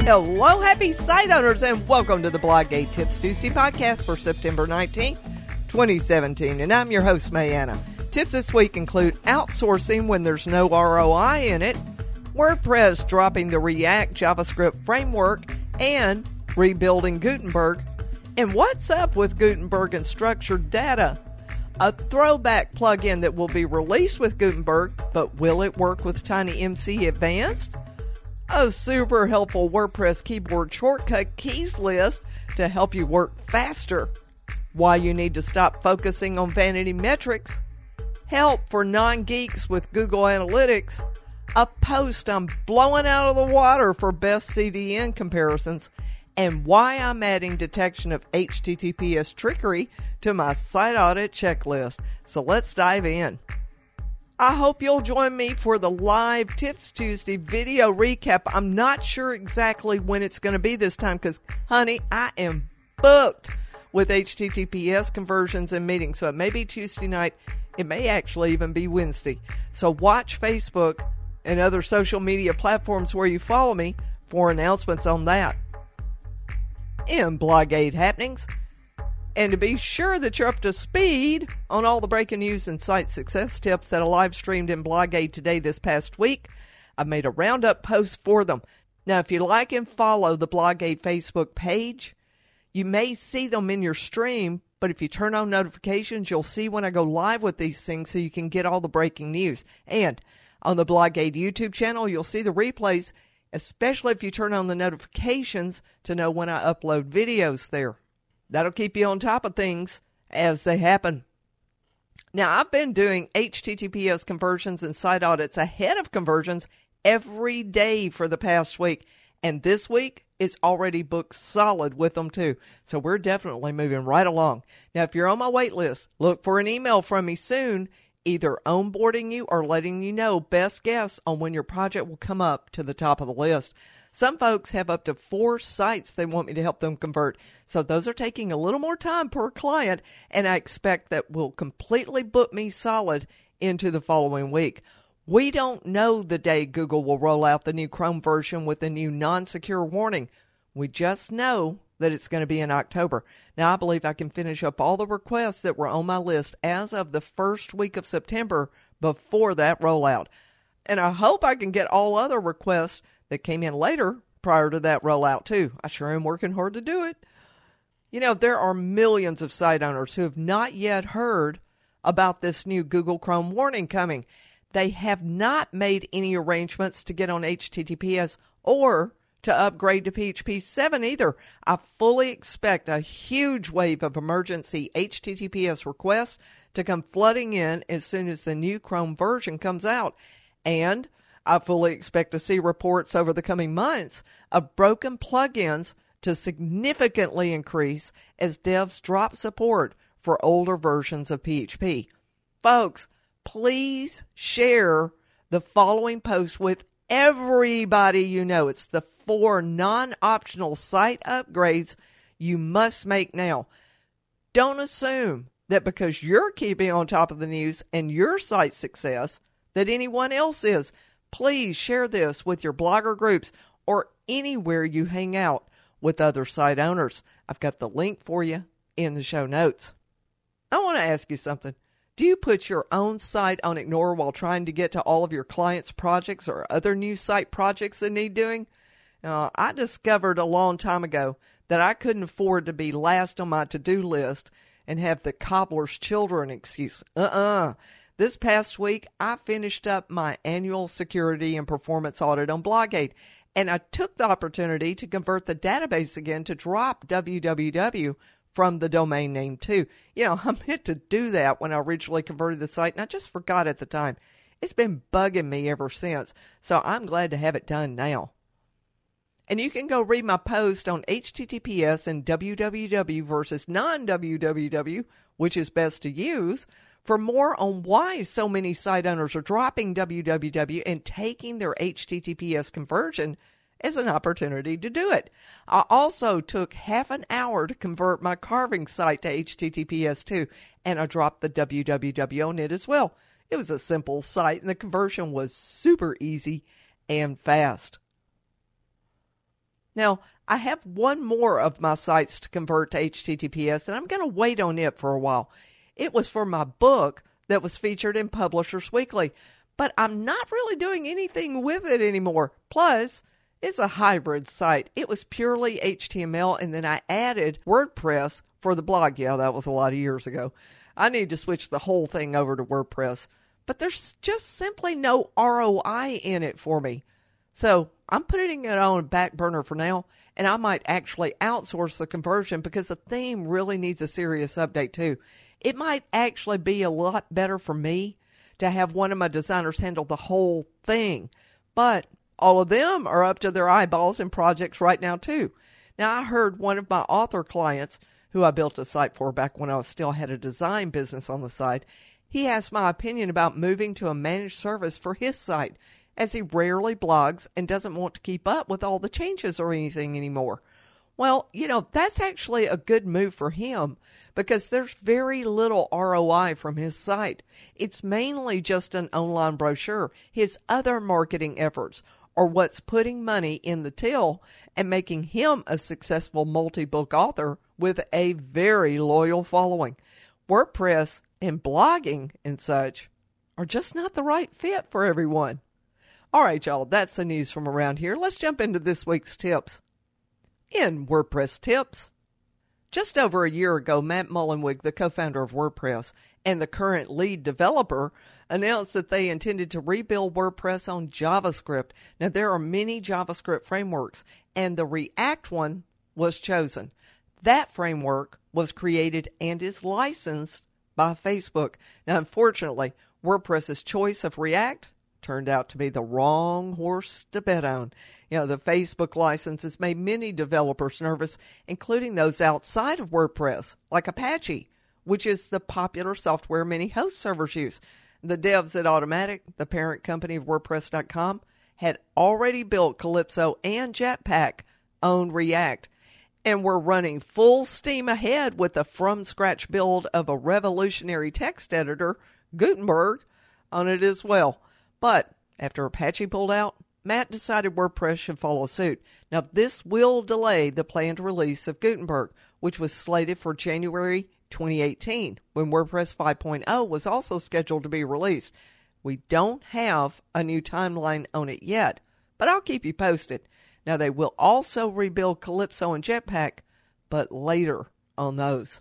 Hello, happy site owners, and welcome to the Bloggate Tips Tuesday podcast for September 19th, 2017. And I'm your host, Mayanna. Tips this week include outsourcing when there's no ROI in it, WordPress dropping the React JavaScript framework, and rebuilding Gutenberg, and what's up with Gutenberg and structured data. A throwback plugin that will be released with Gutenberg, but will it work with TinyMC Advanced? A super helpful WordPress keyboard shortcut keys list to help you work faster. Why you need to stop focusing on vanity metrics. Help for non-geeks with Google Analytics. A post I'm blowing out of the water for best CDN comparisons. And why I'm adding detection of HTTPS trickery to my site audit checklist. So let's dive in. I hope you'll join me for the live Tips Tuesday video recap. I'm not sure exactly when it's going to be this time because, honey, I am booked with HTTPS conversions and meetings. So it may be Tuesday night. It may actually even be Wednesday. So watch Facebook and other social media platforms where you follow me for announcements on that. In Bloggate happenings, and to be sure that you're up to speed on all the breaking news and site success tips that I live streamed in Bloggate today this past week, I made a roundup post for them. Now, if you like and follow the Bloggate Facebook page, you may see them in your stream, but if you turn on notifications, you'll see when I go live with these things so you can get all the breaking news. And on the Bloggate YouTube channel, you'll see the replays, especially if you turn on the notifications to know when I upload videos there. That'll keep you on top of things as they happen. Now, I've been doing HTTPS conversions and site audits ahead of conversions every day for the past week. And this week, it's already booked solid with them too. So we're definitely moving right along. Now, if you're on my wait list, look for an email from me soon, either onboarding you or letting you know best guess on when your project will come up to the top of the list. Some folks have up to 4 sites they want me to help them convert. So those are taking a little more time per client, and I expect that will completely book me solid into the following week. We don't know the day Google will roll out the new Chrome version with the new non-secure warning. We just know that it's going to be in October. Now, I believe I can finish up all the requests that were on my list as of the first week of September before that rollout. And I hope I can get all other requests that came in later prior to that rollout too. I sure am working hard to do it. You know, there are millions of site owners who have not yet heard about this new Google Chrome warning coming. They have not made any arrangements to get on HTTPS or to upgrade to PHP 7 either. I fully expect a huge wave of emergency HTTPS requests to come flooding in as soon as the new Chrome version comes out. And I fully expect to see reports over the coming months of broken plugins to significantly increase as devs drop support for older versions of PHP. Folks, please share the following post with everybody you know. It's the 4 non-optional site upgrades you must make now. Don't assume that because you're keeping on top of the news and your site success that anyone else is. Please share this with your blogger groups or anywhere you hang out with other site owners. I've got the link for you in the show notes. I want to ask you something. Do you put your own site on Ignore while trying to get to all of your clients' projects or other new site projects that need doing? I discovered a long time ago that I couldn't afford to be last on my to-do list and have the cobbler's children excuse. This past week, I finished up my annual security and performance audit on Bloggate, and I took the opportunity to convert the database again to drop www from the domain name too. You know, I meant to do that when I originally converted the site, and I just forgot at the time. It's been bugging me ever since, so I'm glad to have it done now. And you can go read my post on HTTPS and www versus non-www, which is best to use, for more on why so many site owners are dropping www and taking their HTTPS conversion as an opportunity to do it. I also took half an hour to convert my carving site to HTTPS too, and I dropped the www on it as well. It was a simple site, and the conversion was super easy and fast. Now, I have one more of my sites to convert to HTTPS, and I'm going to wait on it for a while. It was for my book that was featured in Publishers Weekly, but I'm not really doing anything with it anymore. Plus, it's a hybrid site. It was purely HTML, and then I added WordPress for the blog. Yeah, that was a lot of years ago. I need to switch the whole thing over to WordPress, but there's just simply no ROI in it for me. So I'm putting it on a back burner for now, and I might actually outsource the conversion because the theme really needs a serious update too. It might actually be a lot better for me to have one of my designers handle the whole thing, but all of them are up to their eyeballs in projects right now too. Now, I heard one of my author clients, who I built a site for back when I still had a design business on the side, he asked my opinion about moving to a managed service for his site, as he rarely blogs and doesn't want to keep up with all the changes or anything anymore. Well, that's actually a good move for him because there's very little ROI from his site. It's mainly just an online brochure. His other marketing efforts are what's putting money in the till and making him a successful multi-book author with a very loyal following. WordPress and blogging and such are just not the right fit for everyone. All right, y'all, that's the news from around here. Let's jump into this week's tips. In WordPress tips, just over a year ago, Matt Mullenweg, the co-founder of WordPress and the current lead developer, announced that they intended to rebuild WordPress on JavaScript. Now, there are many JavaScript frameworks, and the React one was chosen. That framework was created and is licensed by Facebook. Now, unfortunately, WordPress's choice of React turned out to be the wrong horse to bet on. The Facebook license has made many developers nervous, including those outside of WordPress, like Apache, which is the popular software many host servers use. The devs at Automattic, the parent company of WordPress.com, had already built Calypso and Jetpack on React, and were running full steam ahead with a from-scratch build of a revolutionary text editor, Gutenberg, on it as well. But after Apache pulled out, Matt decided WordPress should follow suit. Now, this will delay the planned release of Gutenberg, which was slated for January 2018, when WordPress 5.0 was also scheduled to be released. We don't have a new timeline on it yet, but I'll keep you posted. Now, they will also rebuild Calypso and Jetpack, but later on those.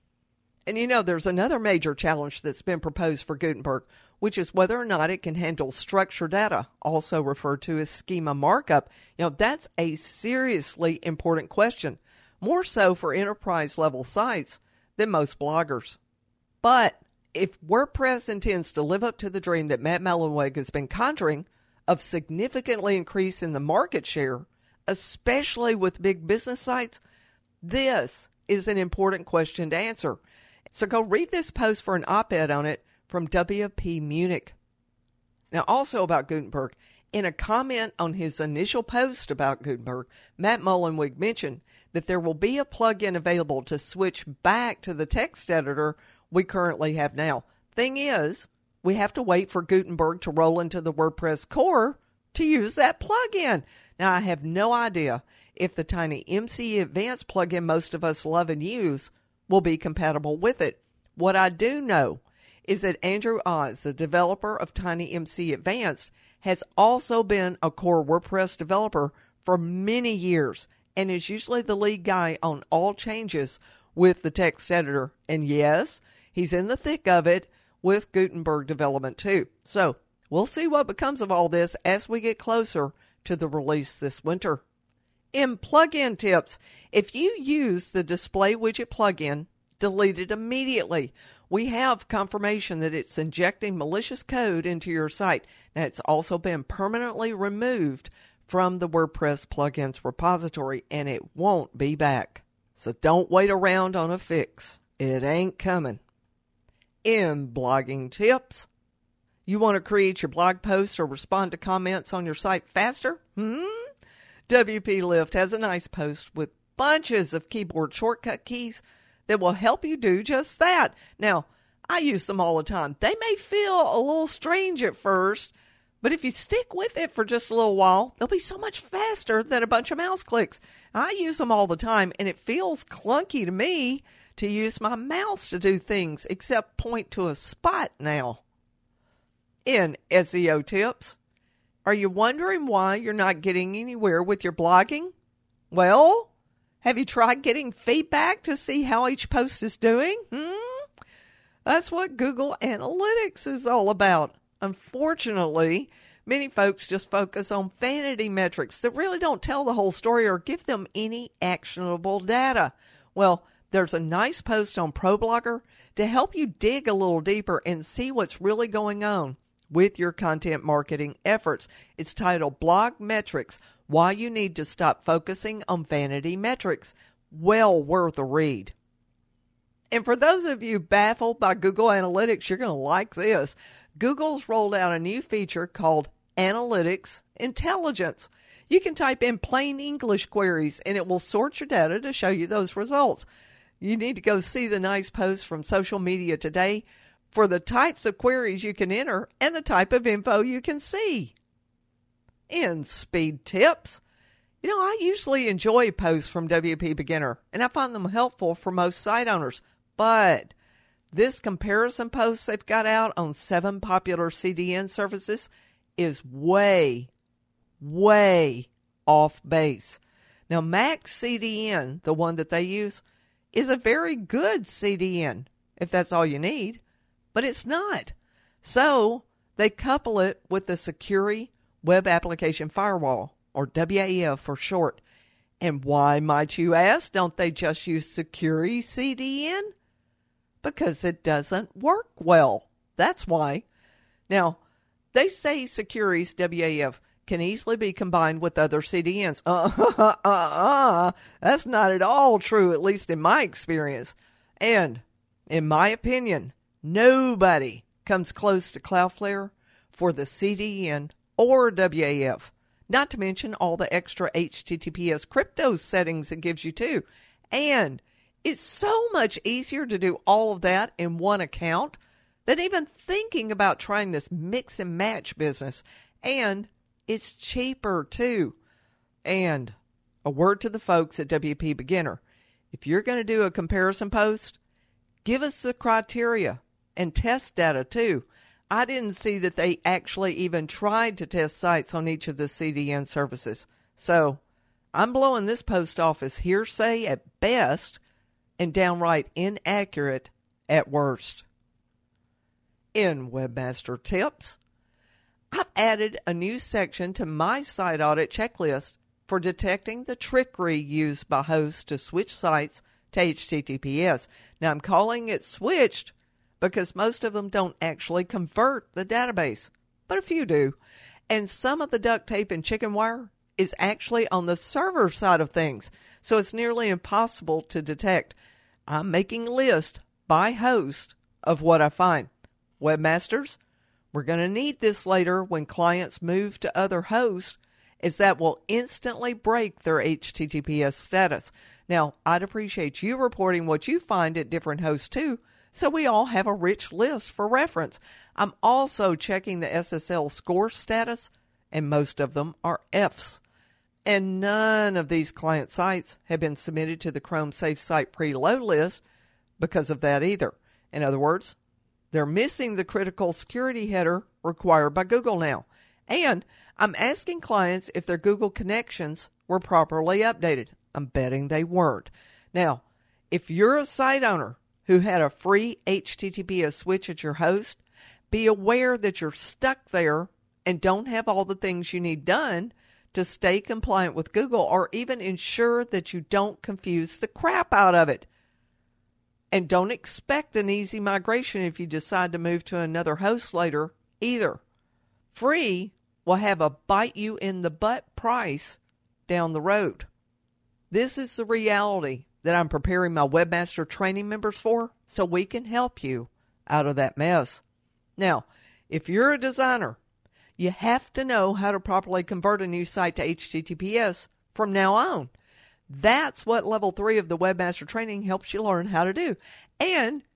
And there's another major challenge that's been proposed for Gutenberg, which is whether or not it can handle structured data, also referred to as schema markup. That's a seriously important question, more so for enterprise-level sites than most bloggers. But if WordPress intends to live up to the dream that Matt Mullenweg has been conjuring of significantly increasing the market share, especially with big business sites, this is an important question to answer. So go read this post for an op-ed on it from WP Munich. Now, also about Gutenberg, in a comment on his initial post about Gutenberg, Matt Mullenweg mentioned that there will be a plugin available to switch back to the text editor we currently have now. Thing is, we have to wait for Gutenberg to roll into the WordPress core to use that plugin. Now, I have no idea if the Tiny MC Advanced plugin most of us love and use will be compatible with it. What I do know is that Andrew Oz, the developer of Tiny MC Advanced, has also been a core WordPress developer for many years and is usually the lead guy on all changes with the text editor. And yes, he's in the thick of it with Gutenberg development too. So we'll see what becomes of all this as we get closer to the release this winter. In plugin tips, if you use the Display Widget plugin, delete it immediately. We have confirmation that it's injecting malicious code into your site. Now, it's also been permanently removed from the WordPress plugins repository, and it won't be back. So don't wait around on a fix. It ain't coming. In blogging tips, you want to create your blog posts or respond to comments on your site faster? WP Lift has a nice post with bunches of keyboard shortcut keys that will help you do just that. Now, I use them all the time. They may feel a little strange at first, But if you stick with it for just a little while, they'll be so much faster than a bunch of mouse clicks. I use them all the time, and it feels clunky to me to use my mouse to do things except point to a spot now. In SEO tips, are you wondering why you're not getting anywhere with your blogging? Well, have you tried getting feedback to see how each post is doing? That's what Google Analytics is all about. Unfortunately, many folks just focus on vanity metrics that really don't tell the whole story or give them any actionable data. Well, there's a nice post on ProBlogger to help you dig a little deeper and see what's really going on with your content marketing efforts. It's titled Blog Metrics, Why You Need to Stop Focusing on Vanity Metrics. Well worth a read. And for those of you baffled by Google Analytics, you're going to like this. Google's rolled out a new feature called Analytics Intelligence. You can type in plain English queries and it will sort your data to show you those results. You need to go see the nice post from Social Media Today for the types of queries you can enter and the type of info you can see. In speed tips, I usually enjoy posts from WP Beginner and I find them helpful for most site owners, but this comparison post they've got out on 7 popular CDN services is way off base. Now, Max CDN, the one that they use, is a very good CDN if that's all you need, but it's not. So they couple it with the Sucuri Web Application Firewall, or WAF for short. And why, might you ask, don't they just use Sucuri CDN? Because it doesn't work well. That's why. Now, they say Sucuri's WAF can easily be combined with other CDNs. That's not at all true, at least in my experience. And, in my opinion, nobody comes close to Cloudflare for the CDN or WAF. Not to mention all the extra HTTPS crypto settings it gives you too. And it's so much easier to do all of that in one account than even thinking about trying this mix and match business. And it's cheaper too. And a word to the folks at WP Beginner. If you're going to do a comparison post, give us the criteria and test data too. I didn't see that they actually even tried to test sites on each of the CDN services. So I'm blowing this post off as hearsay at best and downright inaccurate at worst. In Webmaster Tips, I've added a new section to my site audit checklist for detecting the trickery used by hosts to switch sites to HTTPS. Now, I'm calling it switched because most of them don't actually convert the database, but a few do. And some of the duct tape and chicken wire is actually on the server side of things, so it's nearly impossible to detect. I'm making a list by host of what I find. Webmasters, we're going to need this later when clients move to other hosts, as that will instantly break their HTTPS status. Now, I'd appreciate you reporting what you find at different hosts too, so we all have a rich list for reference. I'm also checking the SSL score status, and most of them are Fs. And none of these client sites have been submitted to the Chrome Safe Site preload list because of that either. In other words, they're missing the critical security header required by Google now. And I'm asking clients if their Google connections were properly updated. I'm betting they weren't. Now, if you're a site owner who had a free HTTPS switch at your host, be aware that you're stuck there and don't have all the things you need done to stay compliant with Google, or even ensure that you don't confuse the crap out of it. And don't expect an easy migration if you decide to move to another host later either. Free will have a bite you in the butt price down the road. This is the reality that I'm preparing my Webmaster training members for, so we can help you out of that mess. Now, if you're a designer, you have to know how to properly convert a new site to HTTPS from now on. That's what Level 3 of the Webmaster training helps you learn how to do. And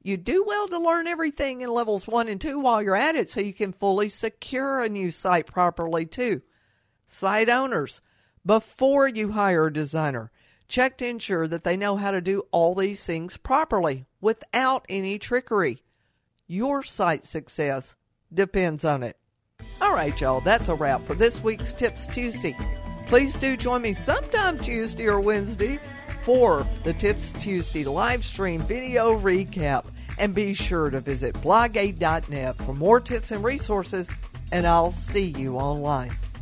You do well to learn everything in levels 1 and 2 while you're at it so you can fully secure a new site properly too. Site owners, before you hire a designer, check to ensure that they know how to do all these things properly without any trickery. Your site success depends on it. All right, y'all, that's a wrap for this week's Tips Tuesday. Please do join me sometime Tuesday or Wednesday for the Tips Tuesday live stream video recap. And be sure to visit blog8.net for more tips and resources, and I'll see you online.